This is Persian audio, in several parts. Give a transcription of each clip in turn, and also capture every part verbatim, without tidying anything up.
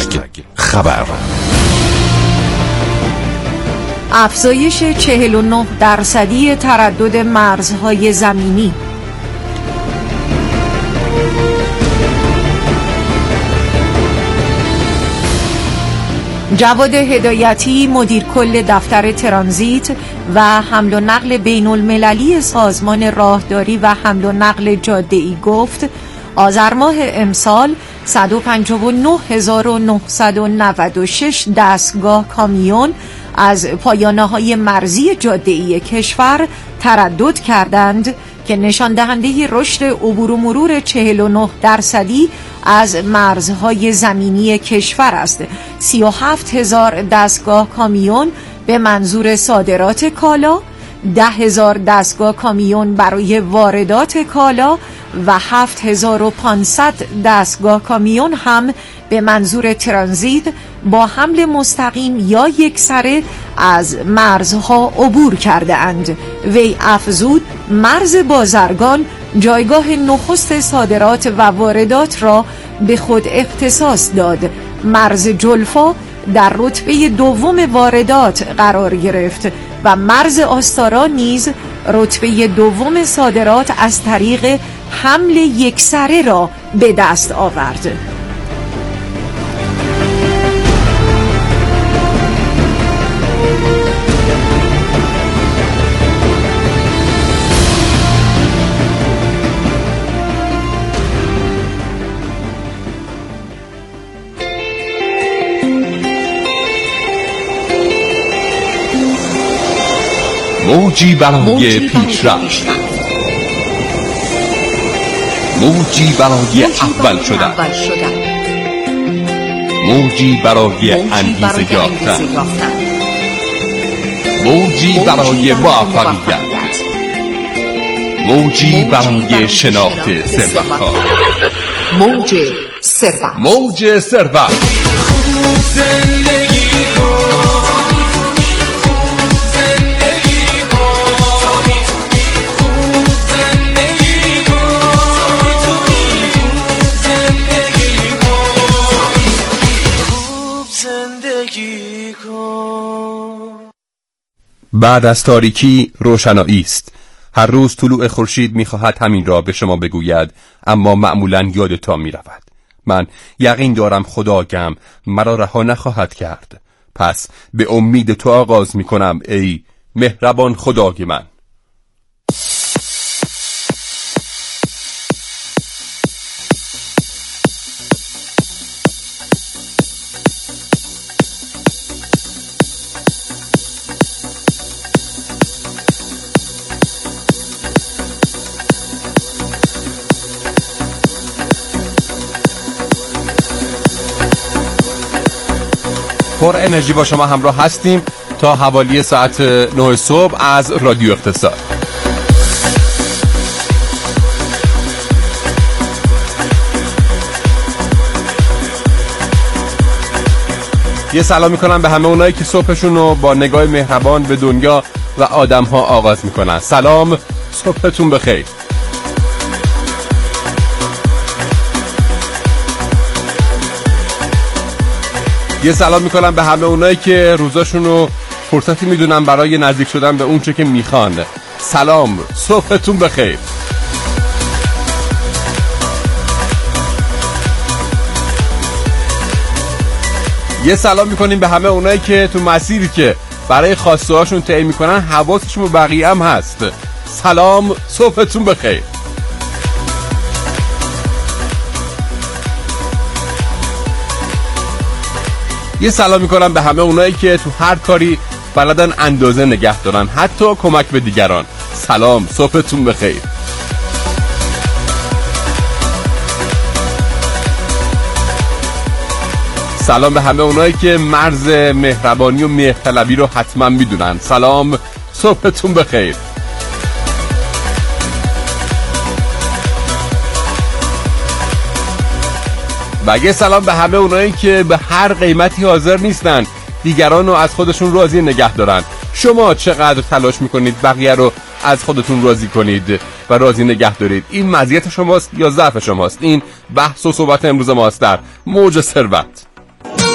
خبر. افزایش چهل و نه درصدی تردد مرزهای زمینی. جواد هدایتی مدیر کل دفتر ترانزیت و حمل و نقل بین المللی سازمان راهداری و حمل و نقل جاده‌ای گفت آذر ماه امسال صد و پنجاه و نه هزار و نهصد و نود و شش دستگاه کامیون از پایانه‌های مرزی جاده‌ای کشور تردد کردند که نشان دهنده رشد عبور و مرور چهل و نه درصدی از مرزهای زمینی کشور است. سی و هفت هزار دستگاه کامیون به منظور صادرات کالا، ده هزار دستگاه کامیون برای واردات کالا و هفت هزار و پانصد دستگاه کامیون هم به منظور ترانزیت با حمل مستقیم یا یکسره از مرزها عبور کرده اند. وی افزود مرز بازرگان جایگاه نخست صادرات و واردات را به خود اختصاص داد. مرز جلفا در رتبه دوم واردات قرار گرفت و مرز آستارا نیز رتبه دوم صادرات از طریق حمل یکسره را به دست آورد. موجی برای پیشرفت، موجی برای اول شدن، موجی برای انگیزه یافتن، موجی برای موفقیت، موجی برای شناخت ثروت‌ها. موج ثروت، موج ثروت. بعد از تاریکی روشنایی است. هر روز طلوع خورشید می‌خواهد همین را به شما بگوید، اما معمولاً یادتان می‌رود. من یقین دارم خداگم مرا رها نخواهد کرد. پس به امید تو آغاز می‌کنم ای مهربان خدای من. پر انرژی با شما همراه هستیم تا حوالی ساعت نه صبح از رادیو اقتصاد. یه سلام میکنم به همه اونایی که صبحشون رو با نگاه مهربان به دنیا و آدم‌ها آغاز میکنن. سلام، صبحتون بخیر. یه سلام میکنم به همه اونایی که روزاشون رو فرصتی میدونن برای نزدیک شدن به اون چه که میخوان. سلام، صبحتون بخیر. یه سلام میکنیم به همه اونایی که تو مسیری که برای خواسته هاشون طی میکنن حواسشون به بقیه هم هست. سلام، صبحتون بخیر. یه سلام میکنم به همه اونایی که تو هر کاری بلدن اندازه نگه دارن، حتی کمک به دیگران. سلام، صبحتون بخیر. سلام به همه اونایی که مرز مهربانی و مهرطلبی رو حتما میدونن. سلام، صبحتون بخیر. و یه سلام به همه اونایی که به هر قیمتی حاضر نیستن دیگران رو از خودشون راضی نگه دارن. شما چقدر تلاش میکنید بقیه رو از خودتون راضی کنید و راضی نگه دارید؟ این مزیت شماست یا ضعف شماست؟ این بحث و صحبت امروز ماست در موج ثروت.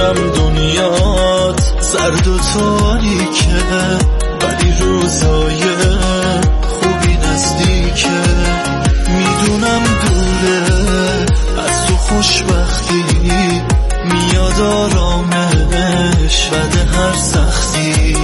میدونم دنیات سرد و تاریکه، ولی روزای خوبی نزدیکه. میدونم دوره از تو خوشبختی میاد آرامش بعد هر سختی.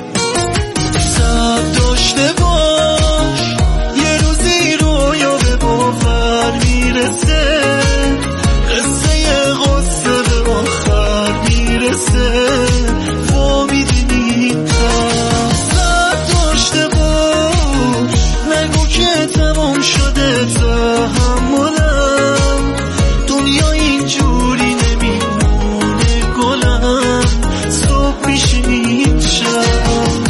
صبر داشته باش یه روزی رویا به باور میرسه، قصه قصه به آخر میرسه. فامیدی صبر داشته باش، نگو که تمام شده تحملم. دنیا اینجوری نمیمونه گلم، صبح میشه این شب.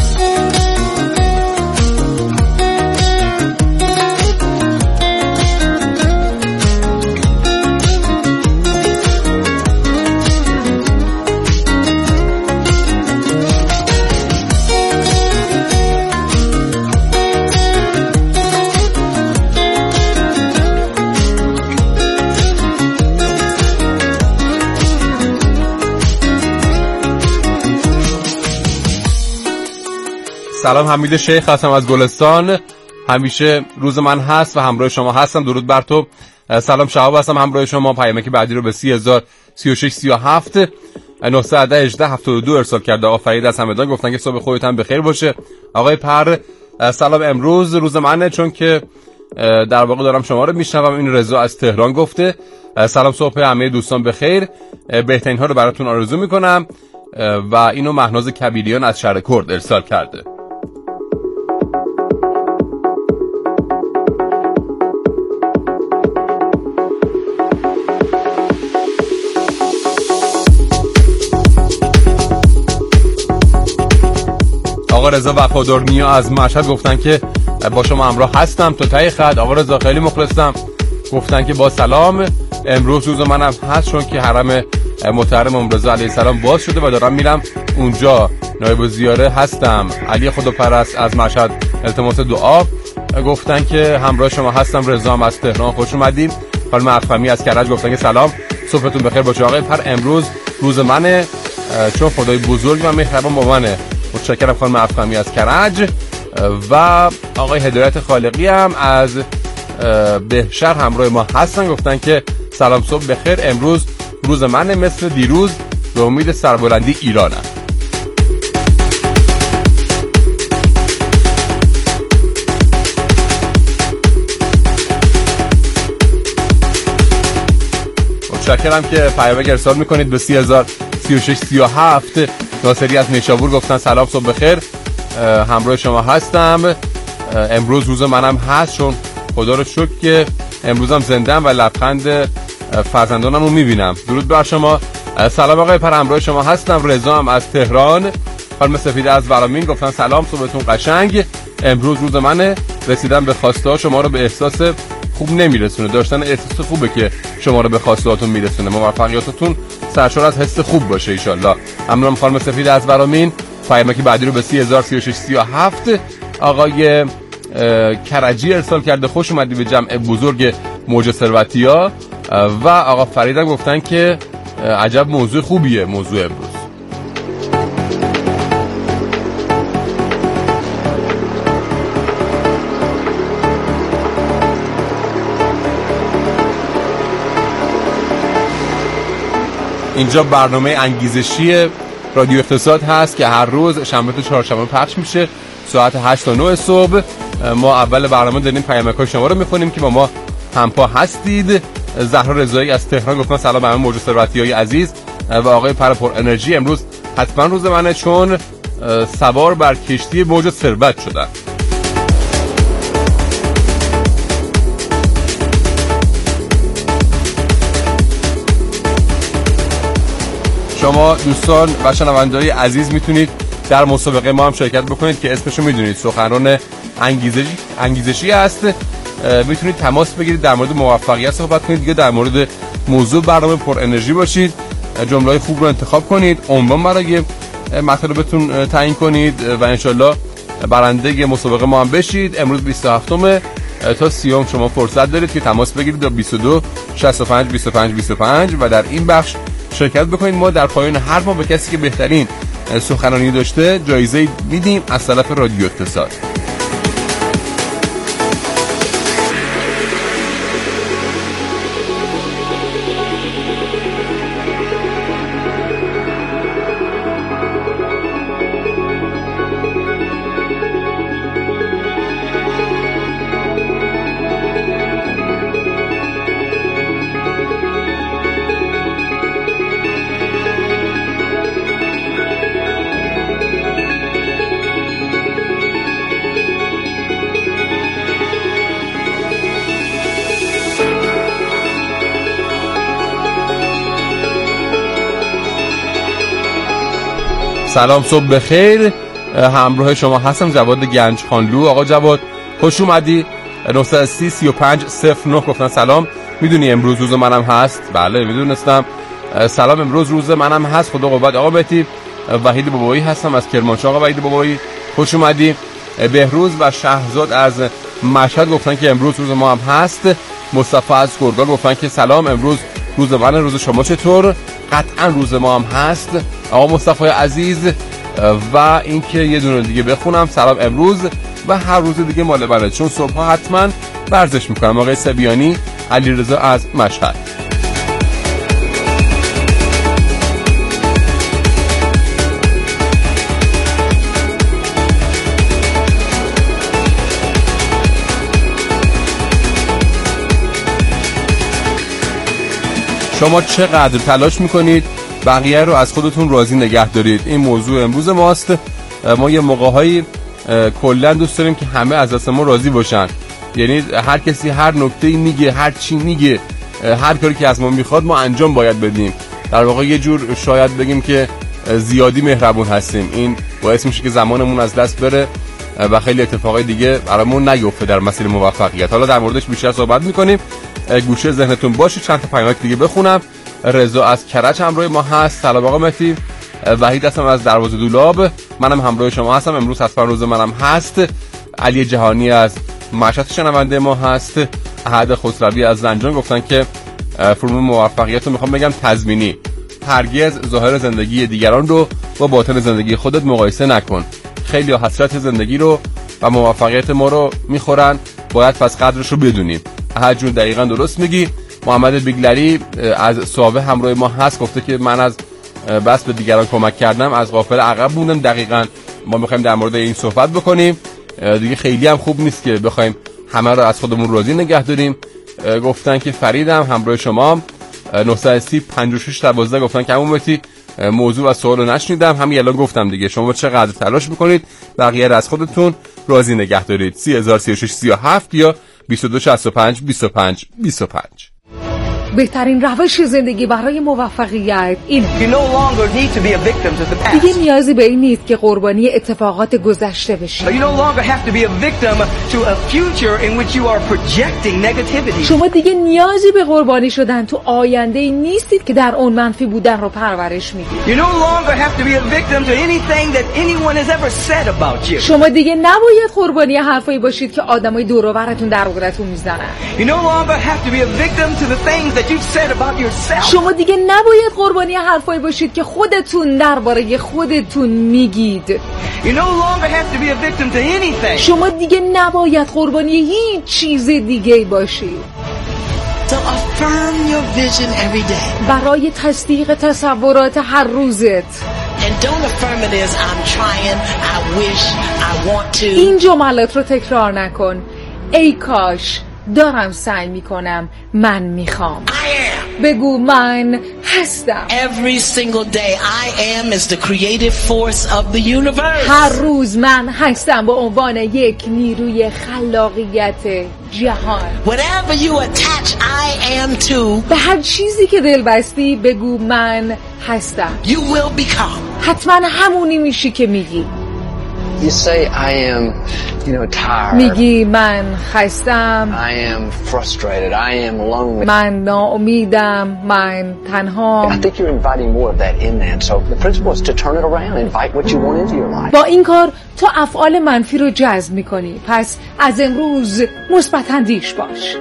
سلام، حمید شیخ هستم از گلستان. همیشه روز من هست و همراه شما هستم. درود بر تو. سلام، شهاب هستم همراه شما. پیامکی بعدی رو به سی هزار سی و شش سی و هفت نهصد و هجده هفتاد و دو ارسال کرده. آقا فرید از همدان گفتن که صبح خودت هم بخیر باشه. آقای پر سلام، امروز روز منه چون که در واقع دارم شما رو میشنوم. این رضا از تهران گفته سلام، صبح همه دوستان بخیر، بهترین ها رو براتون آرزو میکنم. و اینو مهناز کبیریان از شهر کرد ارسال کرده. آقا رضا وفادارنیا از مشهد گفتن که با شما همراه هستم تا ته خط. آقا رضا خیلی مخلصم. گفتن که با سلام، امروز روز منم هست چون که حرم محترم امام رضا علیه السلام باز شده و دارم میرم اونجا، نایب زیاره هستم. علی خداپرست از مشهد التماس دعا. گفتن که همراه شما هستم. رضا هم از تهران خوش اومدیم. خانم افخمی از کرج گفتن که سلام، صبحتون بخیر باشه. آقای پر امروز روز منه چون خدای بزرگ و مهربان با منه. متشکرم خانم افخمی از کرج. و آقای هدایت خالقی هم از بهشهر همراه ما هستن. گفتن که سلام، صبح بخیر، امروز روز منه مثل دیروز، به امید سربلندی ایرانم. متشکرم که پیامک ارسال میکنید به سی هزار سی و شش سی و هفت. ناصری از نیشابور گفتن سلام، صبح بخیر، همراه شما هستم. امروز روز منم هست چون خدا رو شکر که امروزم زنده‌ام و لبخند فرزندانم رو میبینم. درود بر شما. سلام آقای پر، همراه شما هستم. رضا هم از تهران. خانم سفیده از ورامین گفتن سلام، صبحتون قشنگ، امروز روز منه، رسیدن به خواسته شما رو به احساس خوب نمیرسونه. داشتن احساس خوبه که شما رو به خواسته هاتون میرسونه. موفقیاتتون سرشار از حس خوب باشه ان شاء الله. ممنونم خانم سفیده از ورامین. پیامکی بعدی رو به سی هزار سی و شش سی و هفت آقای کرجی ارسال کرده. خوش اومدی به جمع بزرگ موج ثروتیا. و آقا فریدم گفتن که عجب موضوع خوبیه موضوع امروز. اینجا برنامه انگیزشی رادیو اقتصاد هست که هر روز شنبه تا چهارشنبه پخش میشه ساعت هشت تا نه صبح. ما اول برنامه داریم پیامک‌های شما رو میخونیم که با ما همپا هستید. زهرا رضایی از تهران گفتن سلام به همه موج ثروتیای عزیز و آقای پر پر انرژی، امروز حتما روز منه چون سوار بر کشتی موج ثروت شدم. شما دوستان و شنونده‌های عزیز میتونید در مسابقه ما هم شرکت بکنید که اسمشو میدونید، سخنران انگیزشی انگیزشی هست. میتونید تماس بگیرید، در مورد موفقیت صحبت کنید یا در مورد موضوع برنامه پر انرژی باشید. جمله‌های خوب رو انتخاب کنید، عنوان برای مطلبتون تعیین کنید و انشالله برنده مسابقه ما هم بشید. امروز بیست و هفتم تا سیوم شما فرصت دارید که تماس بگیرید تا بیست و دو شصت و پنج بیست و پنج بیست و پنج و در این بخش شرکت بکنید. ما در پایان هر ماه به کسی که بهترین سخنرانی داشته جایزه میدیم از طرف رادیو اقتصاد. سلام، صبح بخیر. همراه شما هستم جواد گنج خانلو. آقا جواد خوش اومدی. نه سی سی و پنج صفر نه گفتن سلام، میدونی امروز روز منم هست؟ بله میدونستم. سلام، امروز روز منم هست. خدا قوت. آقا بهتی وحید بابایی هستم از کرمانشاه. آقا وحید بابایی خوش اومدی. بهروز و شهرزاد از مشهد گفتن که امروز روز ما هم هست. مصطفی از گرگان گفتن که سلام، امروز روز من، روز شما چطور؟ قطعا روز ما هم هست آقا مصطفی عزیز. و اینکه یه دونه دیگه بخونم، سلام امروز و هر روز دیگه مال منه، چون صبح ها حتما ورزش میکنم. آقای سبیانی علیرضا از مشهد. شما چقدر تلاش میکنید بقیه رو از خودتون راضی نگه دارید؟ این موضوع امروز ماست. ما یه موقع‌هایی کلا دوست داریم که همه از دست ما راضی باشن، یعنی هر کسی هر نکته‌ای میگه، هر چی میگه، هر کاری که از ما میخواد ما انجام باید بدیم. در واقع یه جور شاید بگیم که زیادی مهربون هستیم. این باعث میشه که زمانمون از دست بره و خیلی اتفاقای دیگه برامون نیفته در مسیر موفقیت. حالا در موردش بیشتر صحبت میکنیم. گوشه ذهنتون باشه. چند تا پیامک دیگه بخونم. رضا از کرج همراه ما هست. سلام آقا مهدی. وحید هستم از دروازه دولاب، منم همراه شما هستم. امروز حتما روز منم هست. علی جهانی از مشهد شنونده ما هست. احد خسروی از زنجان گفتن که فرمول موفقیت رو میخوام بگم تضمینی. هرگز ظاهر زندگی دیگران رو با باطن زندگی خودت مقایسه نکن. خیلی حسرت زندگی رو و موفقیت ما رو میخورن، باید پس قدرش رو بدونیم. احد جون دقیقاً درست میگی. محمد بیگلری از صحابه همراه ما هست، گفته که من از بس به دیگران کمک کردم از غافل عقب موندم. دقیقاً ما میخوایم در مورد این صحبت بکنیم. دیگه خیلی هم خوب نیست که بخوایم همه رو از خودمون راضی نگه داریم. گفتن که فریدم همراه شما. نه سی پنج شش یک دو گفتن که همونتی موضوع و سوال رو نشنیدم، همین الان گفتم دیگه. شما چقدر تلاش میکنید بقیه رو از خودتون راضی نگه دارید؟ سی هزار سی و شش سی و هفت یا بیست و دو شصت و پنج بیست و پنج بیست و پنج. بهترین روش زندگی برای موفقیت این دیگه نیازی به این نیست که قربانی اتفاقات گذشته بشی. شما دیگه نیازی به قربانی شدن تو آینده ای نیستید که در اون منفی بودن رو پرورش میدید. شما دیگه نباید قربانی حرفایی باشید که آدمای دور و براتون در مورتون میزنن. شما دیگه نباید قربانی حرفایی باشید که خودتون درباره خودتون میگید. شما دیگه نباید قربانی هیچ چیز دیگه باشید. برای تصدیق تصورات هر روزت این جملات رو تکرار نکن. ای کاش، دارم سعی میکنم، من میخوام. بگو من هستم. Every single day I am is the creative force of the universe. هر روز من هستم به عنوان یک نیروی خلاقیت جهان. Whatever you attach I am to, به هر چیزی که دل بستی بگو من هستم. you will become. حتما همونی میشی که میگی. You say I am, you know, tired. میگی من خستم. I am frustrated. I am lonely. من ناامیدم. من تنها. I think you're inviting more of that in that. So the principle is to turn it around, invite what you want into your life. با این کار تو افعال منفی رو جذب میکنی. پس از امروز مثبت اندیش باش.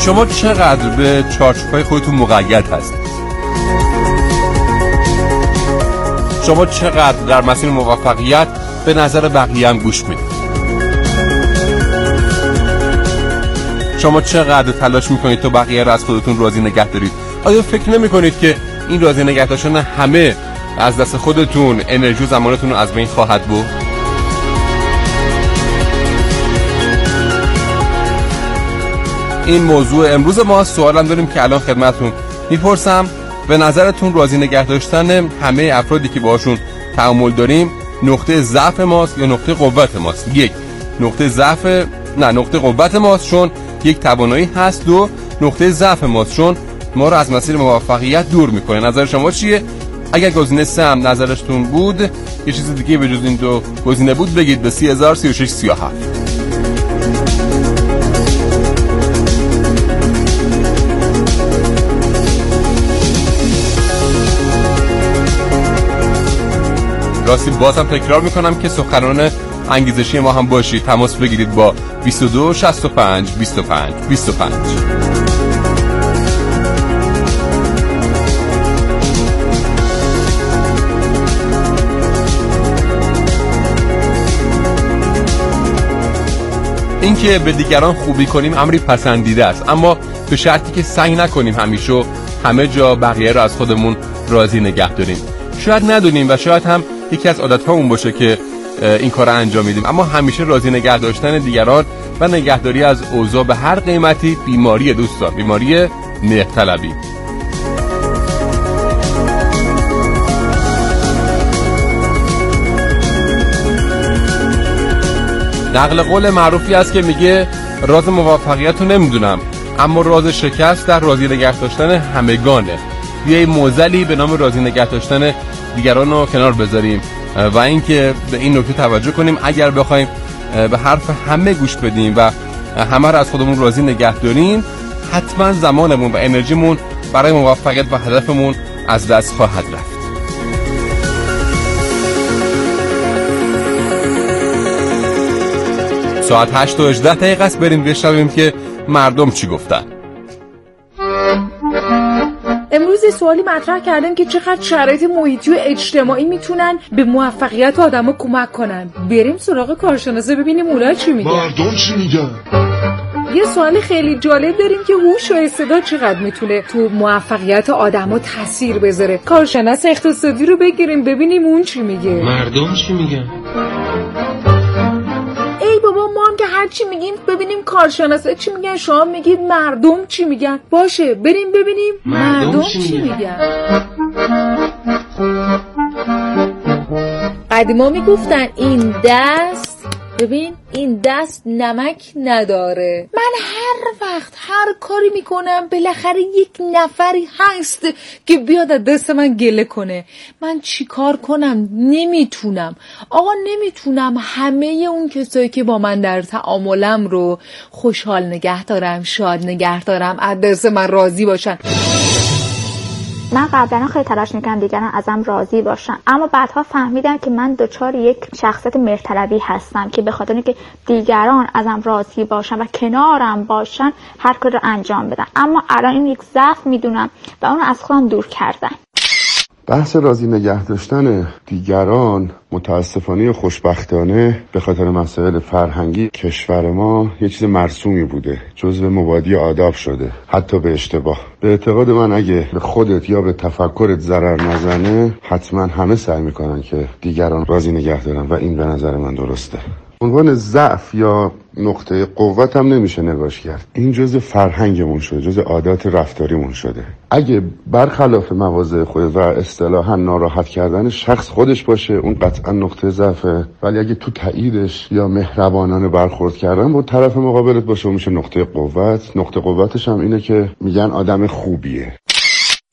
شما چقدر به چارچوب‌های خودتون مقید هستید؟ شما چقدر در مسیر موفقیت به نظر بقیه هم گوش میدید؟ شما چقدر تلاش میکنید تا بقیه را از خودتون راضی نگه دارید؟ آیا فکر نمیکنید که این راضی نگه داشتن همه از دست خودتون انرژی و زمانتون رو از بین خواهد برد؟ این موضوع امروز ما. سوالم داریم که الان خدمتتون میپرسم. به نظرتون راضی نگه داشتن همه افرادی که باهاشون تعامل داریم نقطه ضعف ماست یا نقطه قوت ماست؟ یک، نقطه ضعف نه نقطه قوت ماست چون یک توانایی هست. دو، نقطه ضعف ماست چون ما رو از مسیر موفقیت دور میکنه. نظر شما چیه؟ اگر گزینه سه هم نظرتون بود، یه چیز دیگه به جز این دو گزینه بود بگید به سی هزار سی و شش سی و هفت. راستی بازم تکرار میکنم که سخنران انگیزشی ما هم باشید. تماس بگیرید با بیست و دو شصت و پنج بیست و پنج بیست و پنج. اینکه به دیگران خوبی کنیم امری پسندیده است، اما به شرطی که سعی نکنیم همیشه همه جا بقیه را از خودمون راضی نگه داریم. شاید ندونیم و شاید هم یکی از عادت‌هامون باشه که این کار رو انجام میدیم، اما همیشه راضی نگه داشتن دیگران و نگهداری از اوضاع به هر قیمتی بیماری دوستان، بیماری مهرطلبی. نقل قول معروفی است که میگه راز موفقیت رو نمیدونم اما راز شکست در راضی نگه داشتن همگانه. یه موزلی به نام راضی نگه داشتن دیگران رو کنار بذاریم و اینکه به این نکته توجه کنیم اگر بخوایم به حرف همه گوش بدیم و همه رو از خودمون راضی نگه داریم، حتما زمانمون و انرژیمون برای موفقیت و هدفمون از دست خواهد رفت. ساعت هشت و هجده دقیقه است. بریم بشنویم که مردم چی گفتن. امروز یه سوالی مطرح کردن که چقدر شرایط محیطی و اجتماعی میتونن به موفقیت آدمو کمک کنن. بریم سراغ کارشناسه ببینیم اونا چی میگن. مردم چی میگن؟ یه سوال خیلی جالب داریم که هوش و استعداد چقدر میتونه تو موفقیت آدمو تاثیر بذاره. کارشناس اقتصادی رو بگیریم ببینیم اون چی میگه. مردم چی میگن؟ ای بابا ما هم که هر چی میگیم ببینیم کارشناسا چی میگن، شما میگید مردم چی میگن. باشه بریم ببینیم مردم, مردم چی, چی میگن. قدیما میگفتن این دست، ببین این دست نمک نداره. من هر وقت هر کاری میکنم بالاخره یک نفری هست که بیاد از دست من گله کنه. من چی کار کنم؟ نمیتونم آقا، نمیتونم همه اون کسایی که با من در تعاملم رو خوشحال نگه دارم، شاد نگه دارم، از دست من راضی باشن. من قبلا خیلی تلاش میکردم دیگران ازم راضی باشن، اما بعدها فهمیدم که من دچار یک شخصیت مهرطلبی هستم که به خاطر اینکه دیگران ازم راضی باشن و کنارم باشن هر کاری رو انجام بدم. اما الان این یک ضعف میدونم و اون رو از خودم دور کردم. بحث راضی نگه داشتن دیگران متاسفانه خوشبختانه به خاطر مسائل فرهنگی کشور ما یه چیز مرسومی بوده، جزو مبادی آداب شده، حتی به اشتباه. به اعتقاد من اگه به خودت یا به تفکرت ضرر نزنه حتما همه سعی میکنن که دیگران راضی نگه دارن و این به نظر من درسته. عنوان ضعف یا نقطه قوت هم نمیشه نگاش کرد. این جزء فرهنگمون شده، جزء عادات رفتاریمون شده. اگه برخلاف مواضع خود و اصطلاحا ناراحت کردن شخص خودش باشه اون قطعا نقطه ضعفه، ولی اگه تو تاییدش یا مهربانانه برخورد کردن با طرف مقابلت باشه اون میشه نقطه قوت. نقطه قوتش هم اینه که میگن آدم خوبیه.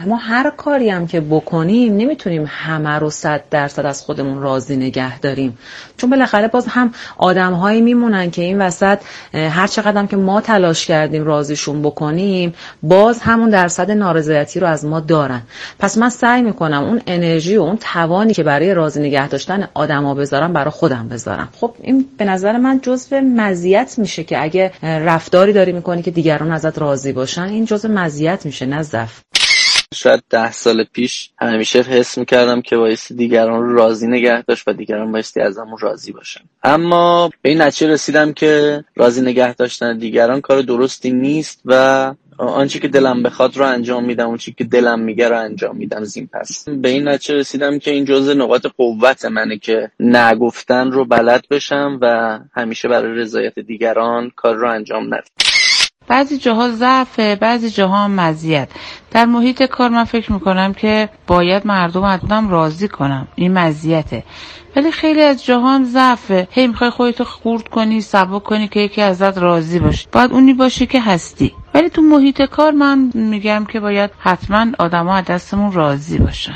ما هر کاری هم که بکنیم نمیتونیم همه رو صد درصد از خودمون راضی نگه داریم، چون بالاخره باز هم آدم‌هایی میمونن که این وسط هر چقدر که ما تلاش کردیم راضیشون بکنیم باز همون درصد نارضایتی رو از ما دارن. پس من سعی میکنم اون انرژی و اون توانی که برای راضی نگه داشتن آدما بذارم برای خودم بذارم. خب این به نظر من جزو مزیت میشه که اگه رفتاری داری میکنی که دیگران ازت راضی باشن، این جزو مزیت میشه نه ضعف. شاید ده سال پیش همیشه حس میکردم که بایستی دیگران رو راضی نگه داشت و دیگران بایستی ازمون راضی باشن، اما به این نتیجه رسیدم که راضی نگه داشتن دیگران کار درستی نیست و آنچه که دلم بخواد رو انجام میدم، اون چیزی که دلم میگه رو انجام میدم. زین پس به این نتیجه رسیدم که این جزء نقاط قوت منه که نگفتن رو بلد بشم و همیشه برای رضایت دیگران کار رو انجام ندم. بعضی جاها ضعفه، بعضی جاها مزیت. در محیط کار من فکر میکنم که باید مردم حتما راضی کنم، این مزیته، ولی خیلی از جاها ضعفه. هی میخوای خودتو خورد کنی، سبک کنی که یکی ازت راضی باشه، باید اونی باشه که هستی. ولی تو محیط کار من میگم که باید حتما آدما از دستمون راضی باشن.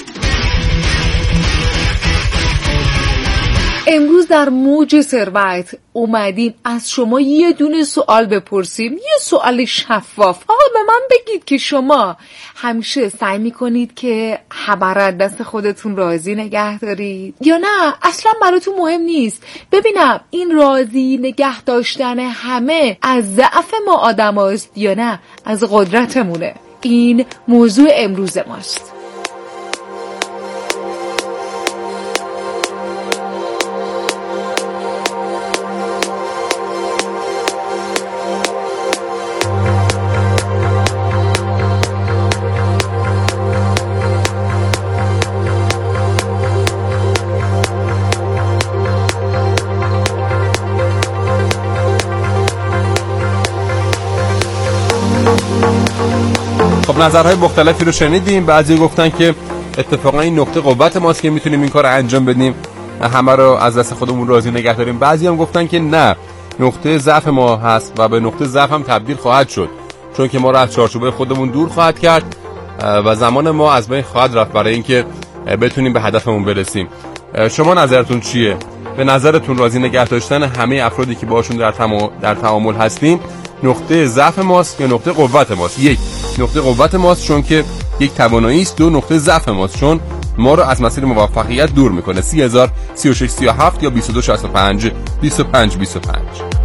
امروز در موج ثروت اومدیم از شما یه دونه سوال بپرسیم، یه سوال شفاف. آقا به من بگید که شما همیشه سعی میکنید که همه از دست خودتون راضی نگه دارید یا نه اصلا براتون مهم نیست؟ ببینم این راضی نگه داشتن همه از ضعف ما آدم هاست یا نه از قدرتمونه؟ این موضوع امروز ماست. خب نظرهای مختلفی رو شنیدیم. بعضی گفتن که اتفاقا این نقطه قوت ماست که میتونیم این کار رو انجام بدیم، همه رو از دست خودمون راضی نگه داریم. بعضی هم گفتن که نه، نقطه ضعف ما هست و به نقطه ضعف هم تبدیل خواهد شد، چون که ما رو از چارچوبه خودمون دور خواهد کرد و زمان ما از بین خواهد رفت برای اینکه بتونیم به هدفمون برسیم. شما نظرتون چیه؟ به نظرتون راضی نگه داشتن همه افرادی که باشون در تمام در تعامل هستیم نقطه ضعف ماست یا نقطه قوت ماست؟ یک، نقطه قوت ماست چون که یک توانایی است. دو، نقطه ضعف ماست چون ما رو از مسیر موفقیت دور میکنه. سی هزار سی و شش سی و هفت یا بیست و دو شصت و پنج بیست و پنج بیست و پنج.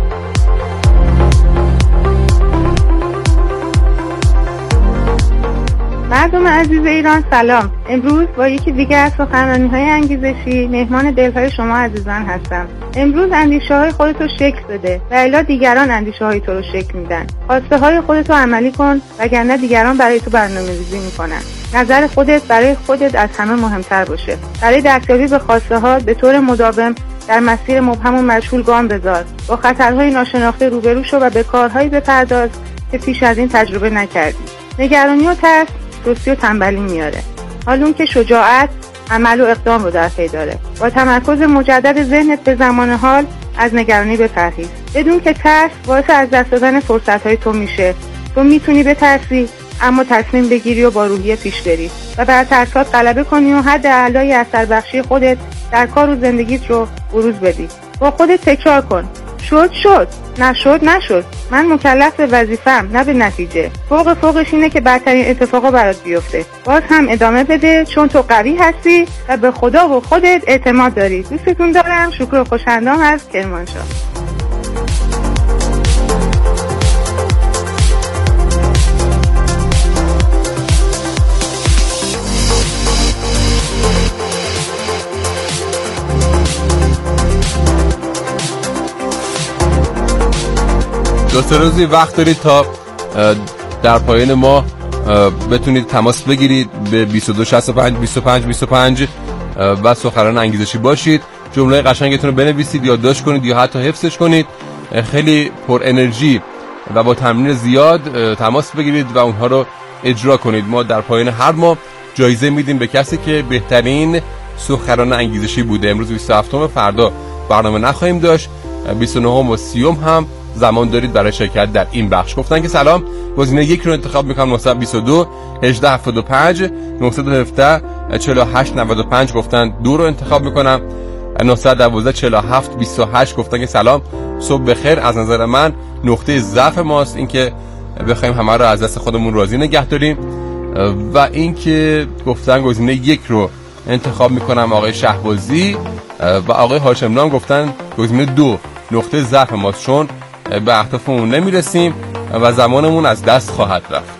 مردم عزیز ایران سلام. امروز با یکی دیگه از سخنرانی‌های انگیزشی مهمان دلهای شما عزیزان هستم. امروز اندیشه‌های خودت رو شکل بده و الا دیگران اندیشه‌های تو رو شکل میدن. خواسته‌های خودت رو عملی کن وگرنه دیگران برای تو برنامه‌ریزی میکنن. نظر خودت برای خودت از همه مهمتر باشه. برای دستیابی به خواسته‌ها به طور مداوم در مسیر مبهم و مجهول گام بذار. با خطرهای ناشناخته روبرو شو و به کارهایی بپرداز که پیش از این تجربه نکردی. نگرانی و ترس سستی و تنبلی میاره. حالون که شجاعت عمل و اقدام رو در پی داره. با تمرکز مجدد ذهنت به زمان حال از نگرانی بپرهیز. بدون که ترس باعث از دست دادن فرصت‌های تو میشه. تو میتونی بترسی اما تصمیم بگیری و با روحیه پیش بری و بر ترسات غلبه کنی و حد اعلای اثربخشی خودت در کار و زندگیت رو بروز بدی. با خودت تکرار کن. شد شد، نشد نشد. من مکلف به وظیفه‌ام نه به نتیجه. فوق فوقش اینه که بدترین اتفاقا برات بیفته. باز هم ادامه بده چون تو قوی هستی و به خدا و خودت اعتماد داری. دوستتون دارم. شکر و خوشندام از کرمانشاه. دو سه روزی وقت دارید تا در پایان ما بتونید تماس بگیرید به بیست و دو شصت و پنج بیست و پنج بیست و پنج و سخنران انگیزشی باشید. جمله قشنگتون رو بنویسید، یادداشت کنید یا حتی حفظش کنید. خیلی پر انرژی و با تمرین زیاد تماس بگیرید و اونها رو اجرا کنید. ما در پایان هر ماه جایزه میدیم به کسی که بهترین سخنران انگیزشی بوده. امروز بیست و هفتم، فردا برنامه نخواهیم داشت. بیست و نه و سی هم زمان دارید برای شرکت در این بخش. گفتن که سلام، گزینه یک رو انتخاب میکنم. نه دو دو هجده هفتاد و پنج نه یک هفت چهل و هشت نود و پنج گفتن دو رو انتخاب میکنم. نه یک دو چهل و هفت بیست و هشت گفتن که سلام، صبح بخیر. از نظر من نقطه ضعف ماست اینکه بخوایم همه رو از دست خودمون راضی نگه داریم. و اینکه گفتن گزینه یک رو انتخاب میکنم آقای شهبازی. و آقای هاشم‌نام گفتن گزینه دو نقطه ضعف ماست، چون به اهدافمون نمیرسیم و زمانمون از دست خواهد رفت.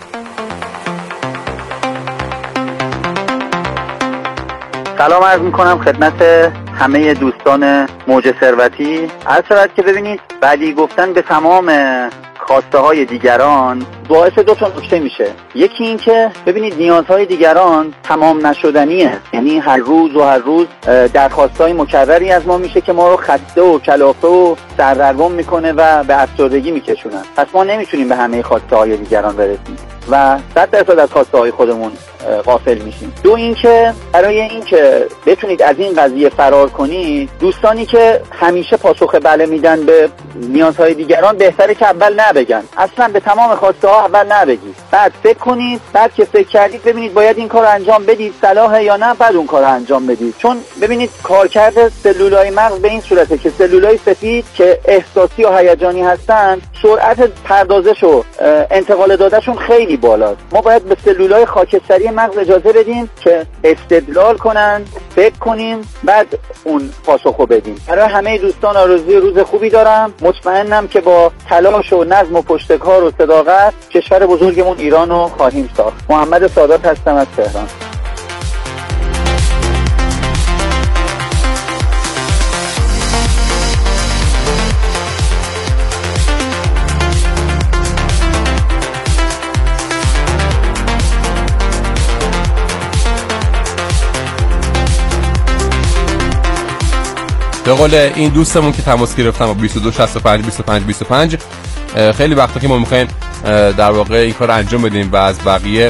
سلام عرض میکنم خدمت همه دوستان موج ثروتی. عرض شود که ببینید بعدی گفتن به تمام خواسته های دیگران باعث دو تا نکته میشه. یکی این که ببینید نیازهای دیگران تمام نشدنیه، یعنی هر روز و هر روز درخواستهای مکرری از ما میشه که ما رو خسته و کلافه و سردرگم میکنه و به افسردگی میکشونن. پس ما نمیتونیم به همه خواسته های دیگران برسیم و صد درصد از خواسته های خودمون غافل میشیم. دو اینکه برای اینکه بتونید از این قضیه فرار کنید، دوستانی که همیشه پاسخ بله میدن به نیازهای دیگران بهتره که اول نبگن، اصلا به تمام خواسته ها اول نبگید، بعد فکر کنید، بعد که فکر کردید ببینید باید این کار انجام بدید صلاحه یا نه، بعد اون کار انجام بدید. چون ببینید کارکرد سلولای مغز به این صورته که سلولای سفید که احساسی و هیجانی هستن سرعت پردازش و انتقال دادهشون خیلی بالاست. ما باید به سلولای خاکستری مغز اجازه بدیم که استدلال کنن، فکر کنیم، بعد اون پاسخو بدیم. برای همه دوستان آرزوی روز خوبی دارم. مطمئنم که با تلاش و نظم و پشتکار و صداقت کشور بزرگمون ایران رو خواهیم ساخت. محمد سادات هستم از تهران. به قول این دوستمون که تماس گرفتم با بیست و دو شصت و پنج بیست و پنج بیست و پنج، خیلی وقتا که ما میخوایم در واقع این کار انجام بدیم و از بقیه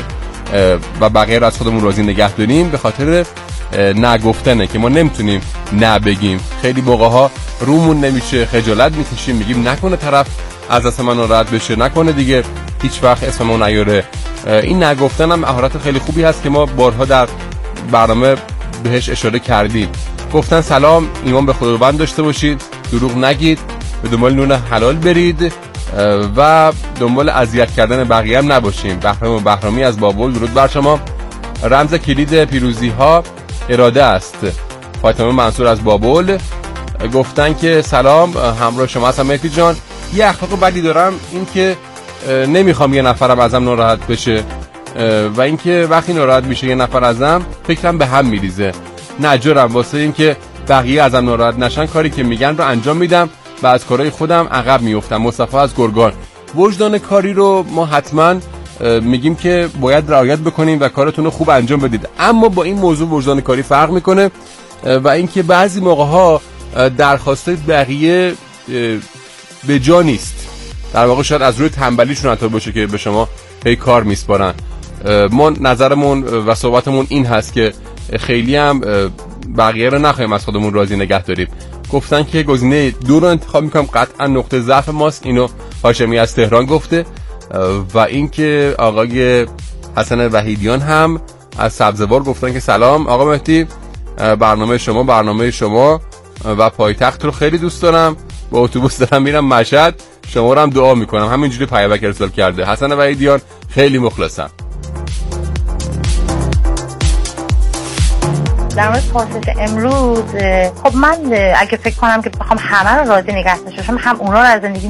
و بقیه رو از خودمون راضی نگه داریم، به خاطر نگفتنه که ما نمیتونیم نبگیم. خیلی موقع ها رومون نمیشه، خجالت میکشیم، میگیم نکنه طرف از دست من رد بشه، نکنه دیگه هیچ وقت اسممون نیاره. این نگفتن هم مهارت خیلی خوبی هست که ما بارها در برنامه بهش اشاره کردیم. گفتن سلام، ایمان به خداوند داشته باشید، دروغ نگید، به دنبال نون حلال برید و دنبال اذیت کردن بقیه هم نباشیم. بهرام و بهرامی از بابل، درود بر شما. رمز کلید پیروزی ها اراده است. فاطمه منصور از بابل گفتن که سلام، همراه شما هستم مهدی جان. یه اخلاق بدی دارم، این که نمیخوام یه نفرم ازم ناراحت بشه و اینکه وقتی ناراحت میشه یه نفر ازم فکرم به هم میریزه. نجارم واسه این که بقیه ازم ناراحت نشن کاری که میگن رو انجام میدم و از کارهای خودم عقب میافتم. مصطفی از گرگان. وجدان کاری رو ما حتما میگیم که باید رعایت بکنیم و کارتون رو خوب انجام بدید، اما با این موضوع وجدان کاری فرق میکنه و اینکه بعضی موقع ها درخواست بقیه به جا نیست. در واقع شاید از روی تنبلیشون حتی باشه که به شما هی کار میسپارن. ما نظرمون و صحبتمون این هست که خیلی هم بقیه رو نخواهیم از خودمون راضی نگه داریم. گفتن که گزینه دو رو انتخاب میکنم، قطعا نقطه ضعف ماست. اینو هاشمی از تهران گفته. و اینکه آقای حسن وحیدیان هم از سبزوار گفتن که سلام آقا مهدی، برنامه شما برنامه شما و پایتخت رو خیلی دوست دارم، با اتوبوس دارم میرم مشهد، شما رو هم دعا میکنم. همینجوری پیامک ارسال کرده حسن وحیدیان، خیلی مخلصم. در مورد پرسش امروز، خب من اگه فکر کنم که بخوام همه رو راضی نگه داشته باشم، هم اونا رو از زندگی